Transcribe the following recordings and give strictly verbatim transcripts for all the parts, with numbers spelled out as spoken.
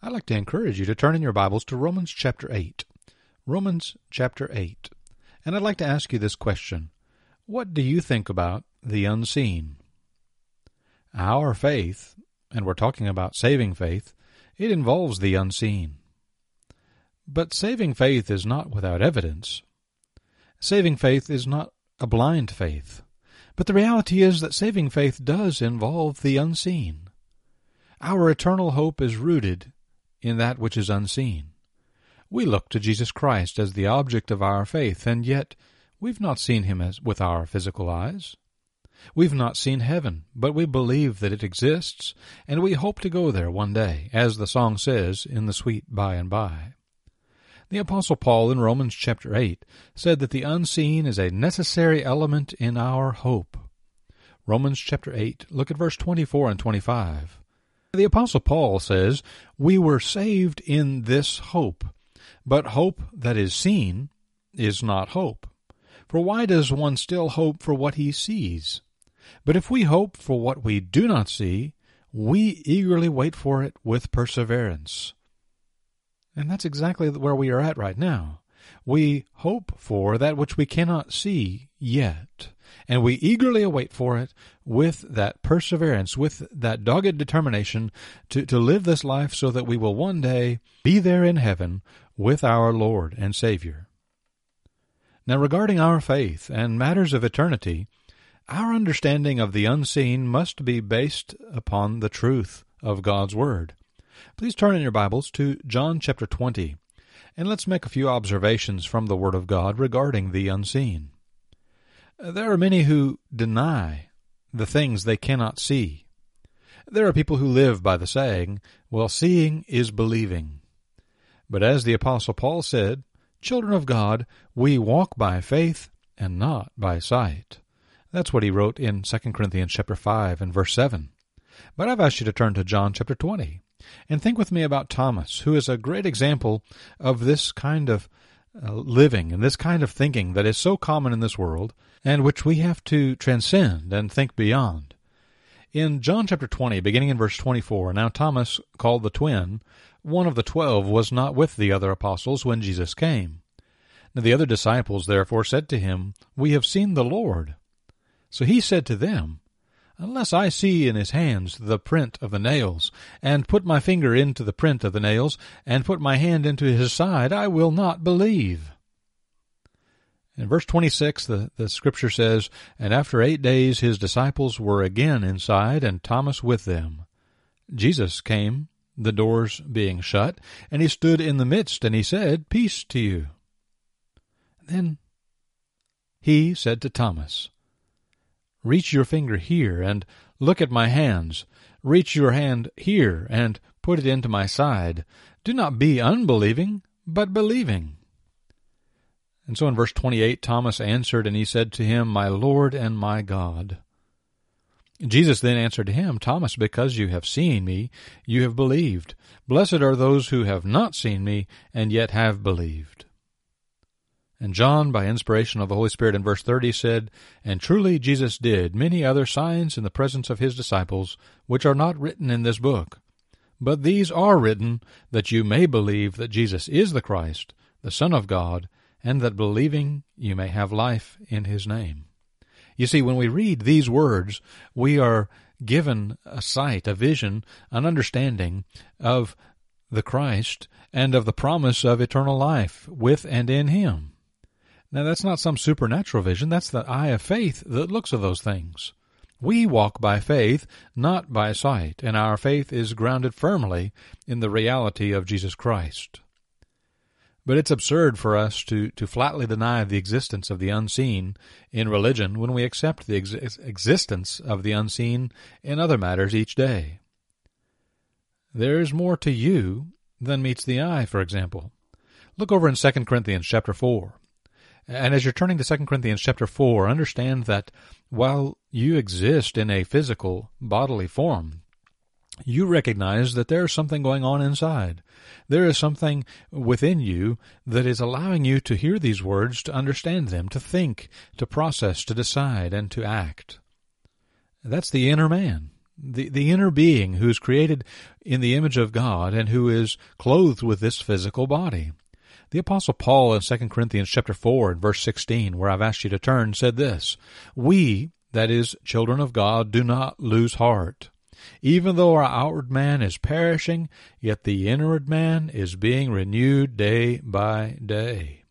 I'd like to encourage you to turn in your Bibles to Romans chapter eight. Romans chapter eight. And I'd like to ask you this question. What do you think about the unseen? Our faith, and we're talking about saving faith, it involves the unseen. But saving faith is not without evidence. Saving faith is not a blind faith. But the reality is that saving faith does involve the unseen. Our eternal hope is rooted in that which is unseen. We look to Jesus Christ as the object of our faith, and yet we've not seen him as with our physical eyes. We've not seen heaven, but we believe that it exists, and we hope to go there one day, as the song says, in the sweet by and by. The Apostle Paul in Romans chapter eight said that the unseen is a necessary element in our hope. Romans chapter eight, look at verse twenty-four and twenty-five. The Apostle Paul says, "We were saved in this hope, but hope that is seen is not hope. For why does one still hope for what he sees? But if we hope for what we do not see, we eagerly wait for it with perseverance." And that's exactly where we are at right now. We hope for that which we cannot see yet, and we eagerly await for it with that perseverance, with that dogged determination to, to live this life so that we will one day be there in heaven with our Lord and Savior. Now, regarding our faith and matters of eternity, our understanding of the unseen must be based upon the truth of God's Word. Please turn in your Bibles to John chapter twenty, and let's make a few observations from the Word of God regarding the unseen. There are many who deny the things they cannot see. There are people who live by the saying, "Well, seeing is believing." But as the Apostle Paul said, "Children of God, we walk by faith and not by sight." That's what he wrote in Second Corinthians chapter five and verse seven. But I've asked you to turn to John chapter twenty and think with me about Thomas, who is a great example of this kind of uh, living and this kind of thinking that is so common in this world and which we have to transcend and think beyond. In John chapter twenty, beginning in verse twenty-four, "Now Thomas, called the twin, one of the twelve, was not with the other apostles when Jesus came. Now the other disciples therefore said to him, 'We have seen the Lord.' So he said to them, 'Unless I see in his hands the print of the nails, and put my finger into the print of the nails, and put my hand into his side, I will not believe.'" In verse twenty-six, the, the scripture says, "And after eight days his disciples were again inside, and Thomas with them. Jesus came, the doors being shut, and he stood in the midst, and he said, 'Peace to you.' Then he said to Thomas, 'Reach your finger here, and look at my hands. Reach your hand here, and put it into my side. Do not be unbelieving, but believing.' And so in verse twenty-eight, Thomas answered, and he said to him, 'My Lord and my God.' Jesus then answered to him, 'Thomas, because you have seen me, you have believed. Blessed are those who have not seen me, and yet have believed.' And John, by inspiration of the Holy Spirit, in verse thirty said, 'And truly Jesus did many other signs in the presence of his disciples, which are not written in this book. But these are written, that you may believe that Jesus is the Christ, the Son of God, and that believing you may have life in his name.'" You see, when we read these words, we are given a sight, a vision, an understanding of the Christ and of the promise of eternal life with and in him. Now, that's not some supernatural vision. That's the eye of faith that looks at those things. We walk by faith, not by sight, and our faith is grounded firmly in the reality of Jesus Christ. But it's absurd for us to, to flatly deny the existence of the unseen in religion when we accept the ex- existence of the unseen in other matters each day. There is more to you than meets the eye, for example. Look over in Second Corinthians chapter four. And as you're turning to Second Corinthians chapter four, understand that while you exist in a physical, bodily form, you recognize that there is something going on inside. There is something within you that is allowing you to hear these words, to understand them, to think, to process, to decide, and to act. That's the inner man. the, the inner being who is created in the image of God and who is clothed with this physical body. The Apostle Paul in Second Corinthians chapter four and verse sixteen, where I've asked you to turn, said this, "We, that is, children of God, do not lose heart. Even though our outward man is perishing, yet the inward man is being renewed day by day."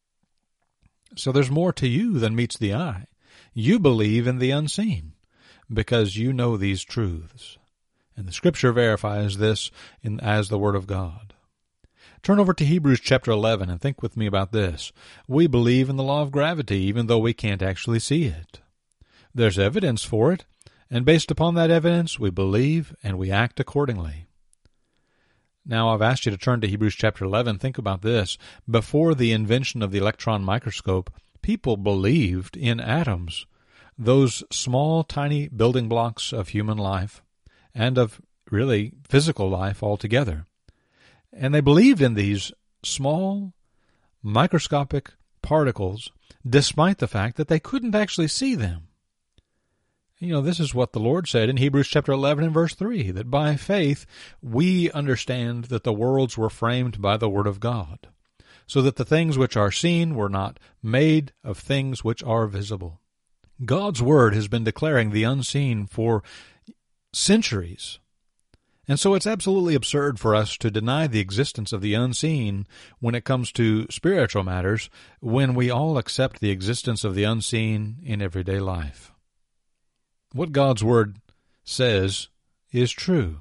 So there's more to you than meets the eye. You believe in the unseen because you know these truths. And the Scripture verifies this in, as the Word of God. Turn over to Hebrews chapter eleven and think with me about this. We believe in the law of gravity even though we can't actually see it. There's evidence for it, and based upon that evidence, we believe and we act accordingly. Now, I've asked you to turn to Hebrews chapter eleven. Think about this. Before the invention of the electron microscope, people believed in atoms, those small, tiny building blocks of human life and of, really, physical life altogether. And they believed in these small, microscopic particles despite the fact that they couldn't actually see them. You know, this is what the Lord said in Hebrews chapter eleven and verse three, that by faith we understand that the worlds were framed by the Word of God, so that the things which are seen were not made of things which are visible. God's Word has been declaring the unseen for centuries, and so it's absolutely absurd for us to deny the existence of the unseen when it comes to spiritual matters, when we all accept the existence of the unseen in everyday life. What God's Word says is true.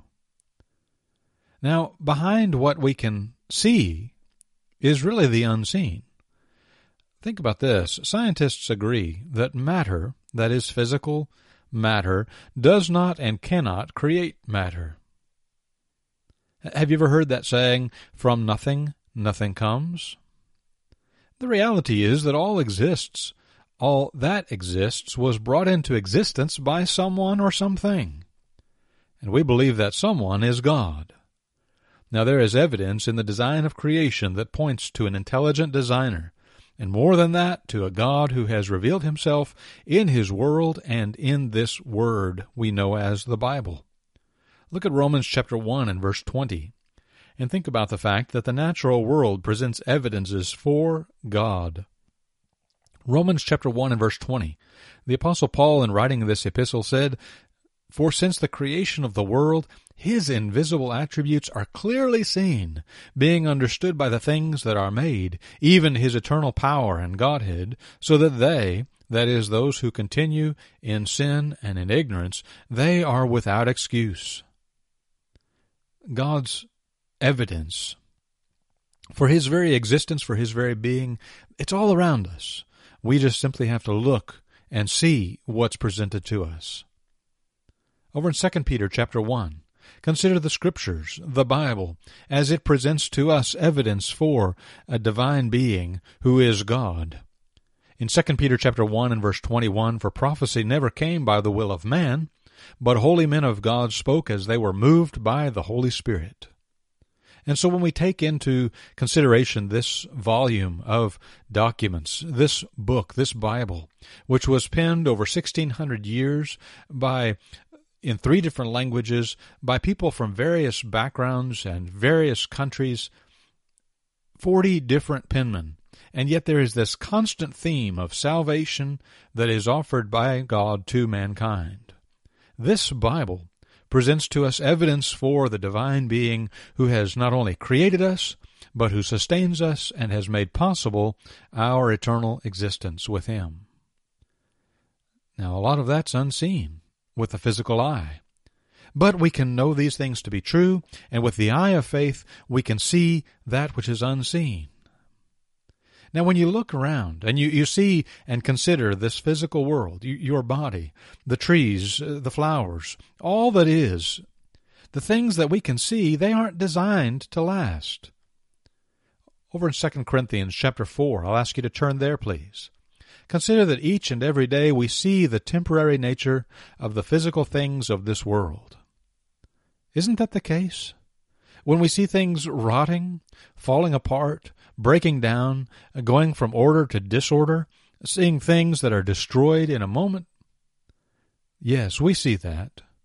Now, behind what we can see is really the unseen. Think about this. Scientists agree that matter, that is physical matter, does not and cannot create matter. Have you ever heard that saying, "From nothing, nothing comes"? The reality is that all exists. All that exists was brought into existence by someone or something. And we believe that someone is God. Now, there is evidence in the design of creation that points to an intelligent designer, and more than that, to a God who has revealed himself in his world and in this word we know as the Bible. Look at Romans chapter one and verse twenty, and think about the fact that the natural world presents evidences for God. Romans chapter one and verse twenty. The Apostle Paul, in writing this epistle, said, "For since the creation of the world, his invisible attributes are clearly seen, being understood by the things that are made, even his eternal power and Godhead, so that they, that is, those who continue in sin and in ignorance, they are without excuse." God's evidence for his very existence, for his very being, it's all around us. We just simply have to look and see what's presented to us. Over in Second Peter chapter one, consider the Scriptures, the Bible, as it presents to us evidence for a divine being who is God. In Second Peter chapter one and verse twenty-one, "For prophecy never came by the will of man, but holy men of God spoke as they were moved by the Holy Spirit." And so when we take into consideration this volume of documents, this book, this Bible, which was penned over sixteen hundred years by, in three different languages, by people from various backgrounds and various countries, forty different penmen, and yet there is this constant theme of salvation that is offered by God to mankind. This Bible presents to us evidence for the divine being who has not only created us, but who sustains us and has made possible our eternal existence with him. Now, a lot of that's unseen with the physical eye. But we can know these things to be true, and with the eye of faith, we can see that which is unseen. Now, when you look around and you, you see and consider this physical world, you, your body, the trees, the flowers, all that is, the things that we can see, they aren't designed to last. Over in Second Corinthians chapter four, I'll ask you to turn there, please. Consider that each and every day we see the temporary nature of the physical things of this world. Isn't that the case? When we see things rotting, falling apart, breaking down, going from order to disorder, seeing things that are destroyed in a moment, yes, we see that.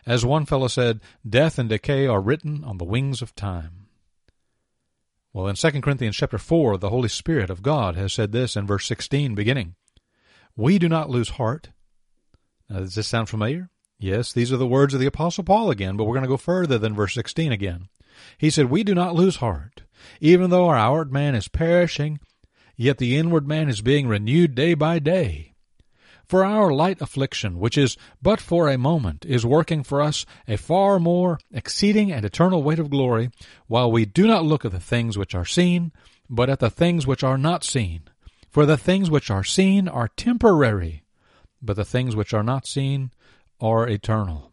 As one fellow said, death and decay are written on the wings of time. Well, in Second Corinthians chapter four, the Holy Spirit of God has said this in verse sixteen, beginning, "We do not lose heart." Now, does this sound familiar? Yes, these are the words of the Apostle Paul again, but we're going to go further than verse sixteen again. He said, "We do not lose heart. Even though our outward man is perishing, yet the inward man is being renewed day by day. For our light affliction, which is but for a moment, is working for us a far more exceeding and eternal weight of glory, while we do not look at the things which are seen, but at the things which are not seen. For the things which are seen are temporary, but the things which are not seen are eternal."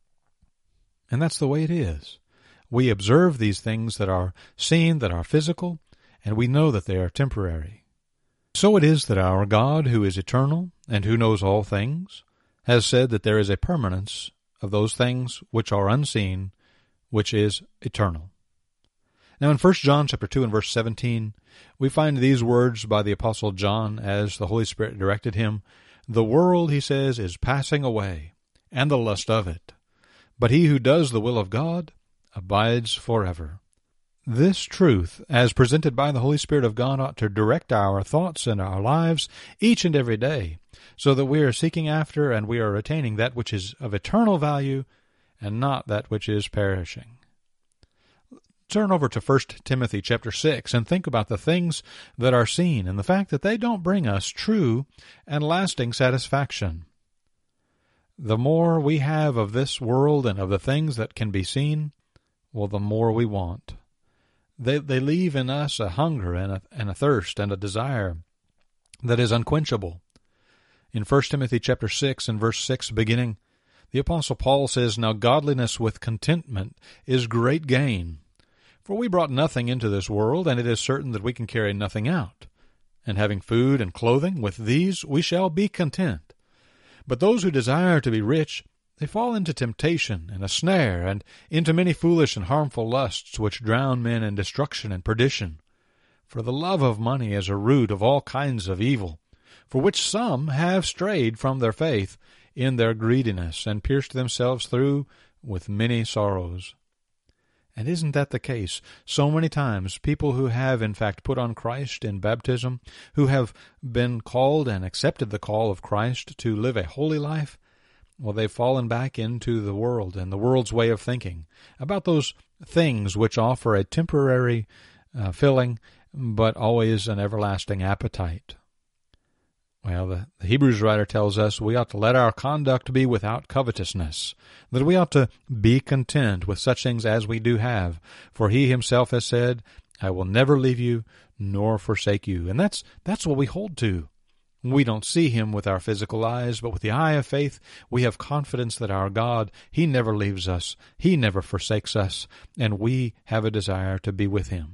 And that's the way it is. We observe these things that are seen, that are physical, and we know that they are temporary. So it is that our God, who is eternal and who knows all things, has said that there is a permanence of those things which are unseen, which is eternal. Now in First John chapter two and verse seventeen, we find these words by the Apostle John as the Holy Spirit directed him. "The world," he says, "is passing away, and the lust of it. But he who does the will of God abides forever." This truth, as presented by the Holy Spirit of God, ought to direct our thoughts and our lives each and every day, so that we are seeking after and we are attaining that which is of eternal value and not that which is perishing. Turn over to First Timothy chapter six and think about the things that are seen and the fact that they don't bring us true and lasting satisfaction. The more we have of this world and of the things that can be seen, well, the more we want. They they leave in us a hunger and a, and a thirst and a desire that is unquenchable. In First Timothy chapter six and verse six beginning, the Apostle Paul says, "Now godliness with contentment is great gain. For we brought nothing into this world, and it is certain that we can carry nothing out. And having food and clothing, with these we shall be content. But those who desire to be rich, they fall into temptation and a snare, and into many foolish and harmful lusts, which drown men in destruction and perdition. For the love of money is a root of all kinds of evil, for which some have strayed from their faith in their greediness, and pierced themselves through with many sorrows." And isn't that the case? So many times, people who have in fact put on Christ in baptism, who have been called and accepted the call of Christ to live a holy life, well, they've fallen back into the world and the world's way of thinking about those things which offer a temporary uh, filling, but always an everlasting appetite. Well, the, the Hebrews writer tells us we ought to let our conduct be without covetousness, that we ought to be content with such things as we do have. For he himself has said, "I will never leave you nor forsake you." And that's that's what we hold to. We don't see him with our physical eyes, but with the eye of faith, we have confidence that our God, he never leaves us, he never forsakes us, and we have a desire to be with him.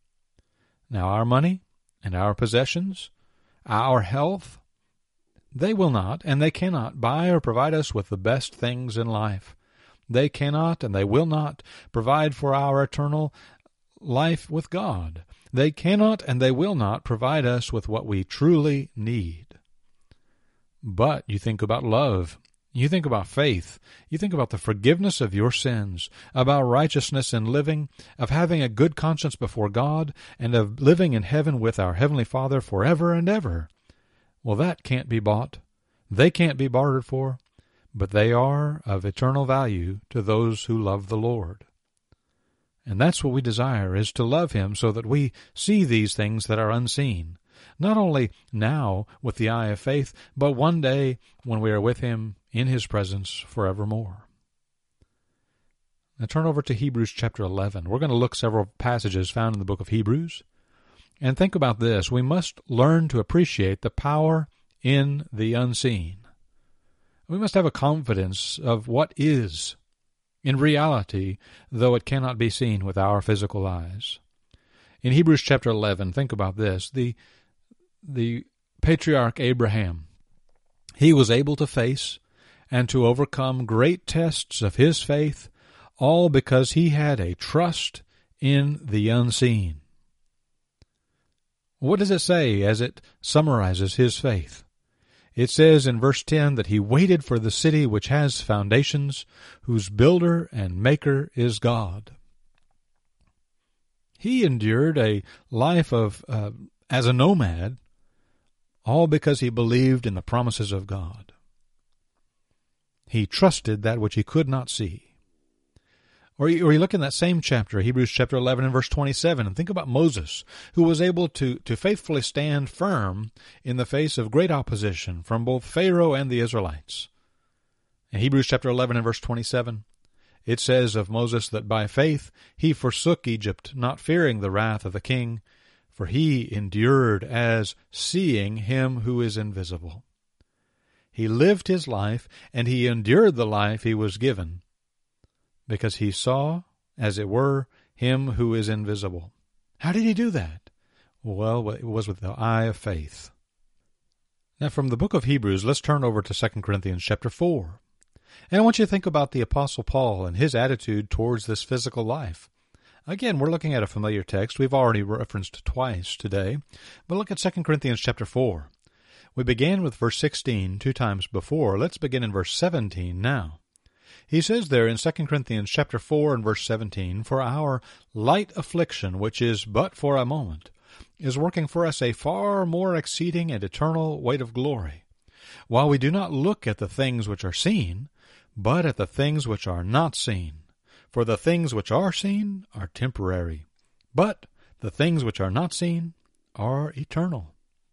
Now, our money and our possessions, our health, they will not and they cannot buy or provide us with the best things in life. They cannot and they will not provide for our eternal life with God. They cannot and they will not provide us with what we truly need. But you think about love, you think about faith, you think about the forgiveness of your sins, about righteousness in living, of having a good conscience before God, and of living in heaven with our Heavenly Father forever and ever. Well, that can't be bought. They can't be bartered for, but they are of eternal value to those who love the Lord. And that's what we desire, is to love him so that we see these things that are unseen, not only now with the eye of faith, but one day when we are with him in his presence forevermore. Now turn over to Hebrews chapter eleven. We're going to look several passages found in the book of Hebrews. And think about this. We must learn to appreciate the power in the unseen. We must have a confidence of what is in reality, though it cannot be seen with our physical eyes. In Hebrews chapter eleven, think about this. The, the patriarch Abraham, he was able to face and to overcome great tests of his faith, all because he had a trust in the unseen. What does it say as it summarizes his faith? It says in verse ten that he waited for the city which has foundations, whose builder and maker is God. He endured a life of uh, as a nomad, all because he believed in the promises of God. He trusted that which he could not see. Or you, or you look in that same chapter, Hebrews chapter eleven and verse twenty-seven, and think about Moses, who was able to, to faithfully stand firm in the face of great opposition from both Pharaoh and the Israelites. In Hebrews chapter eleven and verse twenty-seven, it says of Moses that by faith he forsook Egypt, not fearing the wrath of the king, for he endured as seeing him who is invisible. He lived his life, and he endured the life he was given, because he saw, as it were, him who is invisible. How did he do that? Well, it was with the eye of faith. Now, from the book of Hebrews, let's turn over to Second Corinthians chapter four. And I want you to think about the Apostle Paul and his attitude towards this physical life. Again, we're looking at a familiar text we've already referenced twice today, but look at Second Corinthians chapter four. We began with verse sixteen two times before. Let's begin in verse seventeen now. He says there in Second Corinthians chapter four and verse seventeen, "For our light affliction, which is but for a moment, is working for us a far more exceeding and eternal weight of glory, while we do not look at the things which are seen, but at the things which are not seen. For the things which are seen are temporary, but the things which are not seen are eternal."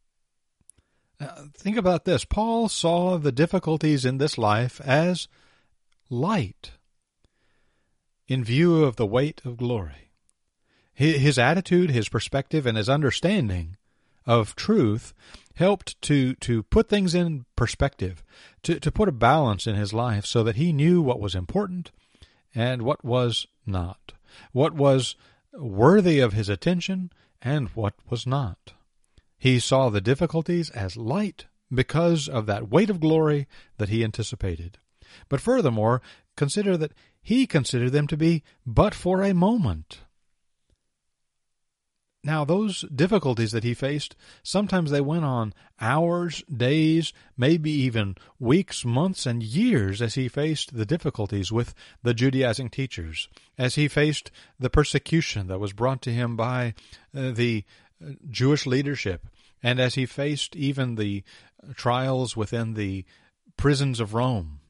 Now, think about this. Paul saw the difficulties in this life as light in view of the weight of glory. His attitude, his perspective, and his understanding of truth helped to, to put things in perspective, to, to put a balance in his life so that he knew what was important and what was not, what was worthy of his attention and what was not. He saw the difficulties as light because of that weight of glory that he anticipated. But furthermore, consider that he considered them to be but for a moment. Now, those difficulties that he faced, sometimes they went on hours, days, maybe even weeks, months, and years as he faced the difficulties with the Judaizing teachers, as he faced the persecution that was brought to him by uh, the Jewish leadership, and as he faced even the trials within the prisons of Rome.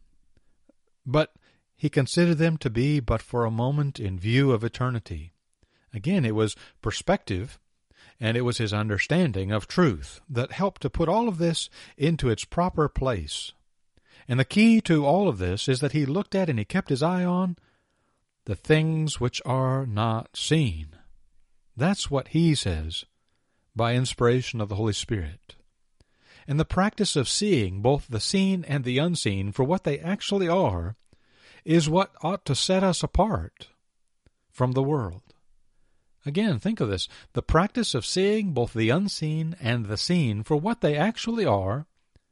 But he considered them to be but for a moment in view of eternity. Again, it was perspective, and it was his understanding of truth that helped to put all of this into its proper place. And the key to all of this is that he looked at and he kept his eye on the things which are not seen. That's what he says by inspiration of the Holy Spirit. And the practice of seeing both the seen and the unseen for what they actually are is what ought to set us apart from the world. Again, think of this. The practice of seeing both the unseen and the seen for what they actually are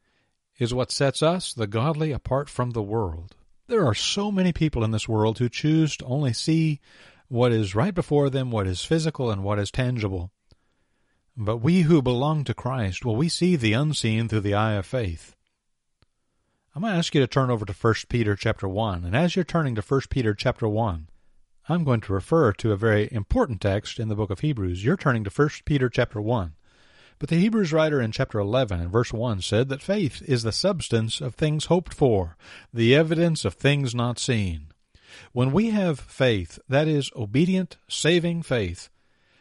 is what sets us, the godly, apart from the world. There are so many people in this world who choose to only see what is right before them, what is physical and what is tangible. But we who belong to Christ, well, we see the unseen through the eye of faith. I'm going to ask you to turn over to First Peter chapter one, and as you're turning to First Peter chapter one, I'm going to refer to a very important text in the book of Hebrews. You're turning to First Peter chapter one. But the Hebrews writer in chapter eleven and verse one said that faith is the substance of things hoped for, the evidence of things not seen. When we have faith, that is obedient, saving faith,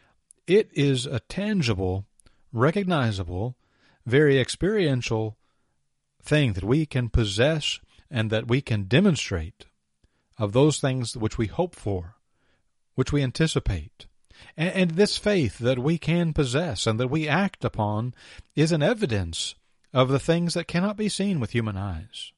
it is a tangible, recognizable, very experiential thing that we can possess and that we can demonstrate of those things which we hope for, which we anticipate. And, and this faith that we can possess and that we act upon is an evidence of the things that cannot be seen with human eyes.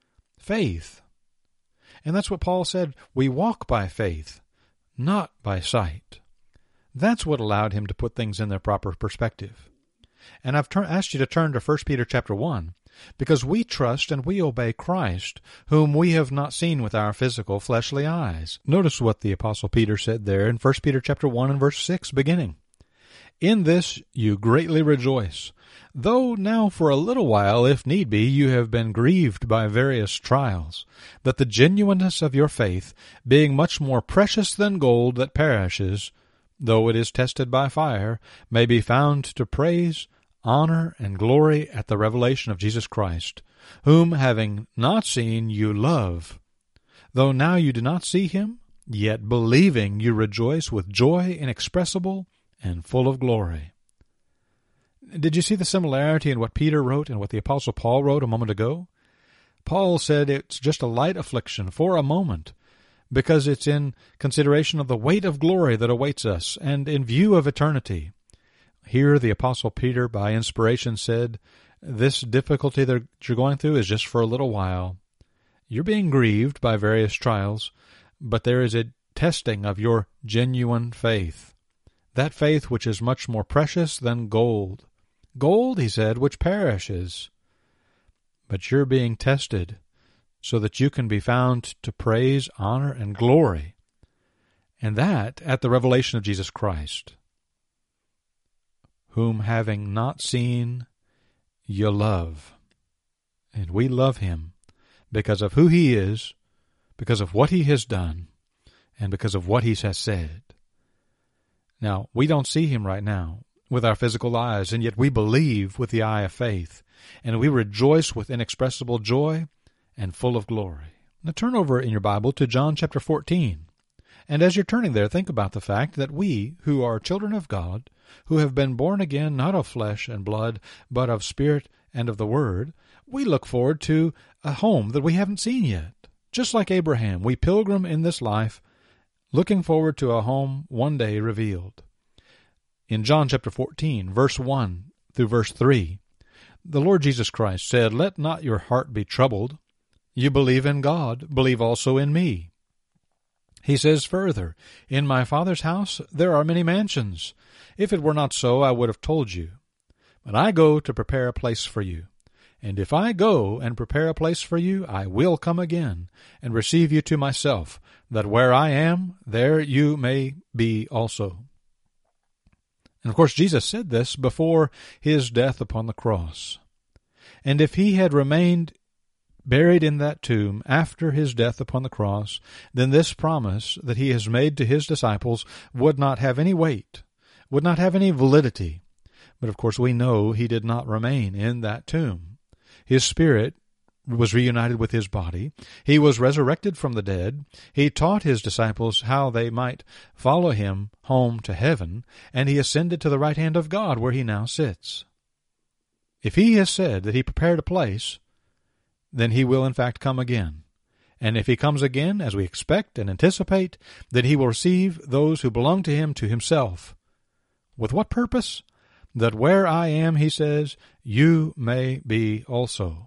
Faith. And that's what Paul said, we walk by faith, not by sight. That's what allowed him to put things in their proper perspective. And I've tur- asked you to turn to First Peter chapter one, because we trust and we obey Christ, whom we have not seen with our physical fleshly eyes. Notice what the Apostle Peter said there in First Peter chapter one and verse six beginning. In this you greatly rejoice, though now for a little while, if need be, you have been grieved by various trials, that the genuineness of your faith, being much more precious than gold that perishes, though it is tested by fire, may be found to praise, honor, and glory at the revelation of Jesus Christ, whom, having not seen, you love. Though now you do not see him, yet believing you rejoice with joy inexpressible and full of glory. Did you see the similarity in what Peter wrote and what the Apostle Paul wrote a moment ago? Paul said it's just a light affliction for a moment, because it's in consideration of the weight of glory that awaits us and in view of eternity. Here the Apostle Peter, by inspiration, said, this difficulty that you're going through is just for a little while. You're being grieved by various trials, but there is a testing of your genuine faith, that faith which is much more precious than gold. Gold, he said, which perishes. But you're being tested so that you can be found to praise, honor, and glory, and that at the revelation of Jesus Christ, whom having not seen, you love. And we love him because of who he is, because of what he has done, and because of what he has said. Now, we don't see him right now with our physical eyes, and yet we believe with the eye of faith, and we rejoice with inexpressible joy and full of glory. Now turn over in your Bible to John chapter fourteen. And as you're turning there, think about the fact that we, who are children of God, who have been born again not of flesh and blood, but of Spirit and of the Word, we look forward to a home that we haven't seen yet. Just like Abraham, we pilgrim in this life, looking forward to a home one day revealed. In John chapter fourteen, verse one through verse three, the Lord Jesus Christ said, "Let not your heart be troubled. You believe in God, believe also in me." He says further, "In my Father's house there are many mansions. If it were not so, I would have told you. But I go to prepare a place for you. And if I go and prepare a place for you, I will come again and receive you to myself, that where I am, there you may be also." And of course, Jesus said this before his death upon the cross. And if he had remained buried in that tomb after his death upon the cross, then this promise that he has made to his disciples would not have any weight, would not have any validity. But of course, we know he did not remain in that tomb. His spirit was reunited with his body. He was resurrected from the dead. He taught his disciples how they might follow him home to heaven, and he ascended to the right hand of God, where he now sits. If he has said that he prepared a place, then he will in fact come again. And if he comes again, as we expect and anticipate, then he will receive those who belong to him to himself. With what purpose? That where I am, he says, you may be also.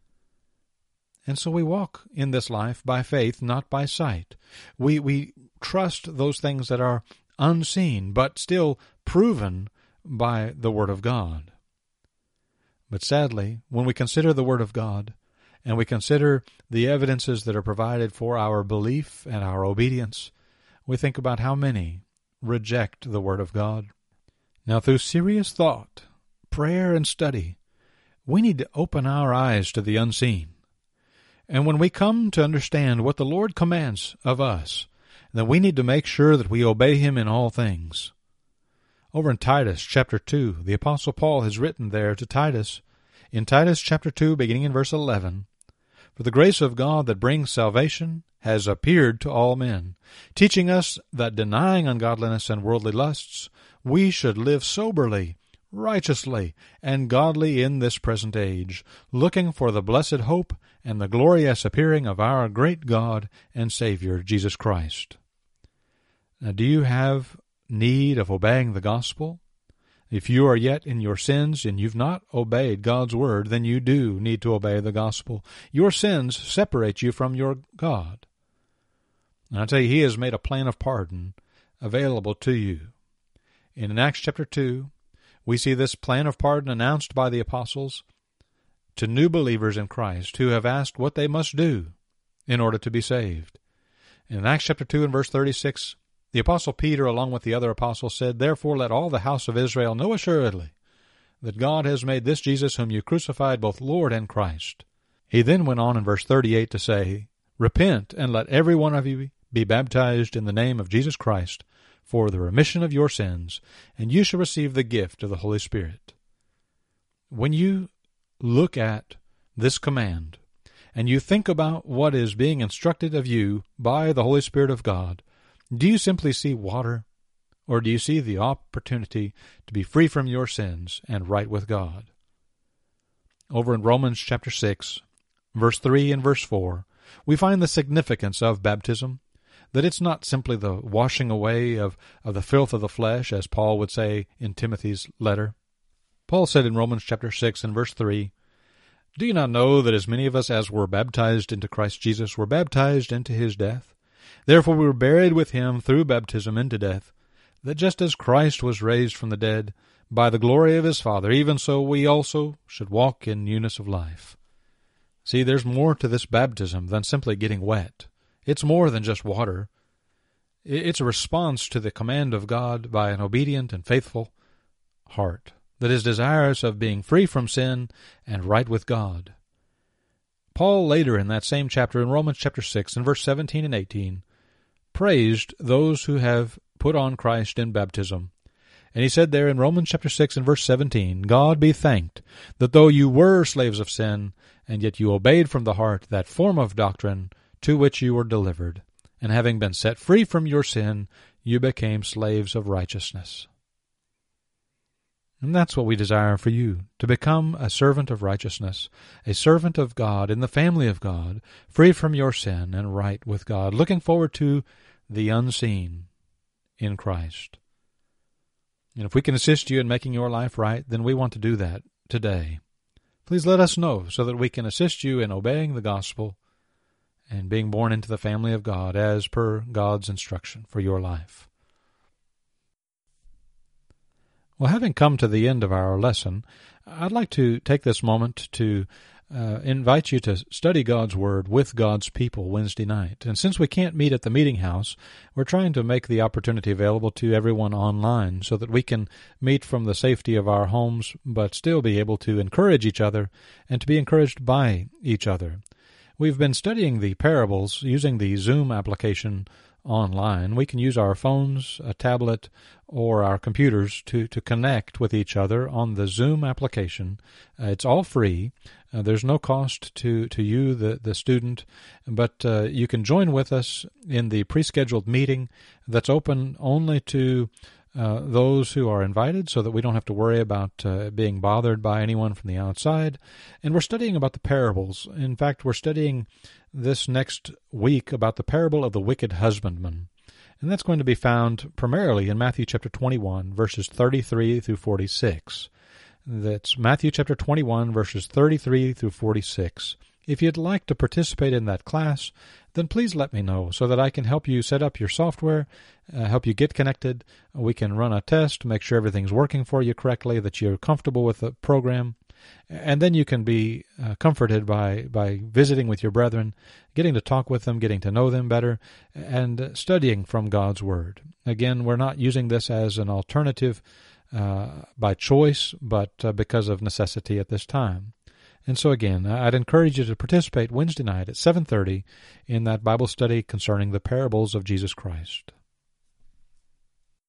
And so we walk in this life by faith, not by sight. We we trust those things that are unseen, but still proven by the Word of God. But sadly, when we consider the Word of God, and we consider the evidences that are provided for our belief and our obedience, we think about how many reject the Word of God. Now, through serious thought, prayer, and study, we need to open our eyes to the unseen. And when we come to understand what the Lord commands of us, then we need to make sure that we obey Him in all things. Over in Titus chapter two, the Apostle Paul has written there to Titus, in Titus chapter two, beginning in verse eleven, "For the grace of God that brings salvation has appeared to all men, teaching us that denying ungodliness and worldly lusts, we should live soberly, righteously, and godly in this present age, looking for the blessed hope and the glorious appearing of our great God and Savior, Jesus Christ." Now, do you have need of obeying the gospel? If you are yet in your sins and you've not obeyed God's word, then you do need to obey the gospel. Your sins separate you from your God. And I tell you, He has made a plan of pardon available to you. In Acts chapter two, we see this plan of pardon announced by the apostles to new believers in Christ who have asked what they must do in order to be saved. In Acts chapter two and verse thirty-six, The Apostle Peter, along with the other apostles, said, "Therefore let all the house of Israel know assuredly that God has made this Jesus whom you crucified both Lord and Christ." He then went on in verse thirty-eight to say, "Repent, and let every one of you be baptized in the name of Jesus Christ for the remission of your sins, and you shall receive the gift of the Holy Spirit." When you look at this command, and you think about what is being instructed of you by the Holy Spirit of God, do you simply see water, or do you see the opportunity to be free from your sins and right with God? Over in Romans chapter six, verse three and verse four, we find the significance of baptism, that it's not simply the washing away of, of the filth of the flesh, as Paul would say in Timothy's letter. Paul said in Romans chapter six and verse three, "Do you not know that as many of us as were baptized into Christ Jesus were baptized into his death? Therefore we were buried with him through baptism into death, that just as Christ was raised from the dead by the glory of his Father, even so we also should walk in newness of life." See, there's more to this baptism than simply getting wet. It's more than just water. It's a response to the command of God by an obedient and faithful heart that is desirous of being free from sin and right with God. Paul later in that same chapter, in Romans chapter six, in verse seventeen and eighteen, praised those who have put on Christ in baptism. And he said there in Romans chapter six and verse seventeen, "God be thanked that though you were slaves of sin, and yet you obeyed from the heart that form of doctrine to which you were delivered, and having been set free from your sin, you became slaves of righteousness." And that's what we desire for you, to become a servant of righteousness, a servant of God in the family of God, free from your sin and right with God, looking forward to the unseen in Christ. And if we can assist you in making your life right, then we want to do that today. Please let us know so that we can assist you in obeying the gospel and being born into the family of God as per God's instruction for your life. Well, having come to the end of our lesson, I'd like to take this moment to uh, invite you to study God's Word with God's people Wednesday night. And since we can't meet at the meeting house, we're trying to make the opportunity available to everyone online so that we can meet from the safety of our homes, but still be able to encourage each other and to be encouraged by each other. We've been studying the parables using the Zoom application online. We can use our phones, a tablet, or our computers to, to connect with each other on the Zoom application. Uh, it's all free. Uh, there's no cost to, to you, the, the student, but uh, you can join with us in the pre-scheduled meeting that's open only to uh, those who are invited so that we don't have to worry about uh, being bothered by anyone from the outside. And we're studying about the parables. In fact, we're studying this next week about the parable of the wicked husbandman. And that's going to be found primarily in Matthew chapter twenty-one, verses thirty-three through forty-six. That's Matthew chapter twenty-one, verses thirty-three through forty-six. If you'd like to participate in that class, then please let me know so that I can help you set up your software, uh, help you get connected. We can run a test, make sure everything's working for you correctly, that you're comfortable with the program. And then you can be uh, comforted by, by visiting with your brethren, getting to talk with them, getting to know them better, and studying from God's Word. Again, we're not using this as an alternative uh, by choice, but uh, because of necessity at this time. And so again, I'd encourage you to participate Wednesday night at seven thirty in that Bible study concerning the parables of Jesus Christ.